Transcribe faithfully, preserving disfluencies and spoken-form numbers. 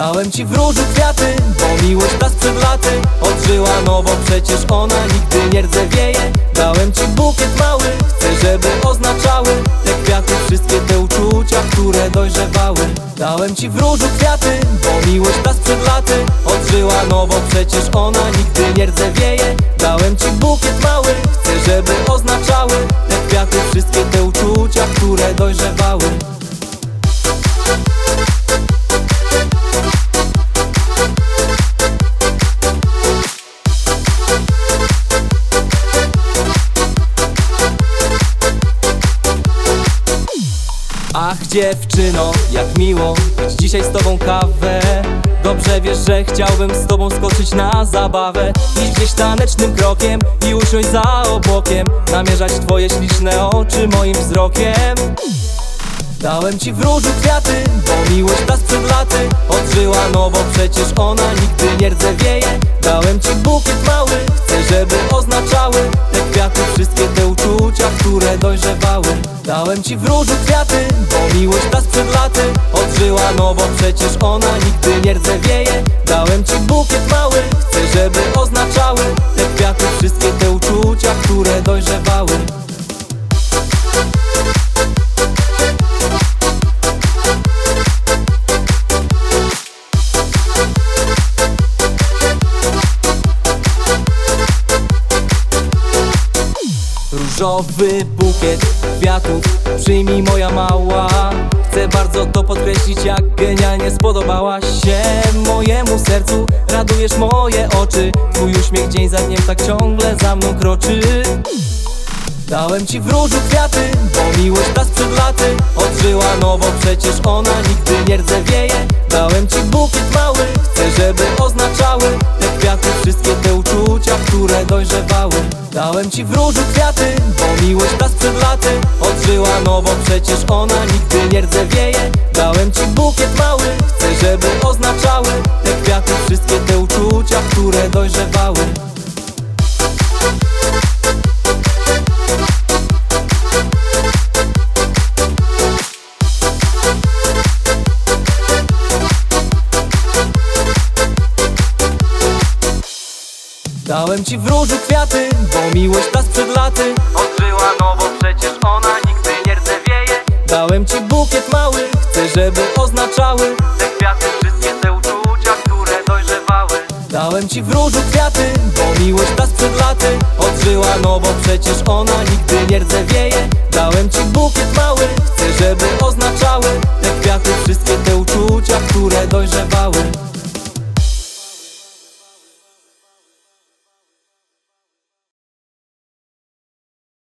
Dałem ci w różu kwiaty, bo miłość ta sprzed laty odżyła, no bo przecież ona nigdy nie rdzewieje. Dałem ci bukiet mały, chcę, żeby oznaczały te kwiaty wszystkie te uczucia, które dojrzewały. Dałem ci w różu kwiaty, bo miłość ta sprzed laty odżyła, no bo przecież ona nigdy nie rdzewieje. Dałem ci bukiet mały, chcę, żeby oznaczały te kwiaty wszystkie te uczucia, które dojrzewały. Ach dziewczyno, jak miło pić dzisiaj z tobą kawę. Dobrze wiesz, że chciałbym z tobą skoczyć na zabawę, iść gdzieś tanecznym krokiem i usiąść za obłokiem, namierzać twoje śliczne oczy moim wzrokiem. Dałem ci w różu kwiaty, bo miłość ta sprzed laty odżyła, no bo przecież ona nigdy nie rdzewieje. Dałem ci bukiet mały, chcę, żeby oznaczały te kwiaty wszystkie te uczucia, które dojrzewały. Dałem ci w różu kwiaty, bo miłość ta sprzed laty odżyła, no bo przecież ona nigdy nie rdzewieje. Dałem ci bukiet mały, chcę, żeby oznaczały te kwiaty wszystkie te uczucia, które dojrzewały. Różowy bukiet kwiatów przyjmij moja mała. Chcę bardzo to podkreślić, jak genialnie spodobałaś się mojemu sercu. Radujesz moje oczy, twój uśmiech dzień za dniem tak ciągle za mną kroczy. Dałem ci w różu kwiaty, bo miłość ta sprzed laty odżyła, no bo przecież ona nigdy nie rdzewieje. Dałem ci bukiet mały, chcę, żeby oznaczały te kwiaty wszystkie te uczucia, które dojrzewały. Dałem ci w różu kwiaty, bo miłość ta sprzed laty odżyła, no bo przecież ona nigdy nie rdzewieje. Dałem ci bukiet mały, chcę, żeby oznaczały te kwiaty wszystkie te uczucia, które dojrzewały. Dałem ci w różu kwiaty, bo miłość ta sprzed laty odżyła, no bo przecież ona nigdy nie rdzewieje. Dałem ci bukiet mały, chcę, żeby oznaczały te kwiaty wszystkie te uczucia, które dojrzewały. Dałem ci w różu kwiaty, bo miłość ta sprzed laty odżyła, no bo przecież ona nigdy nie rdzewieje. Dałem ci bukiet mały, chcę, żeby oznaczały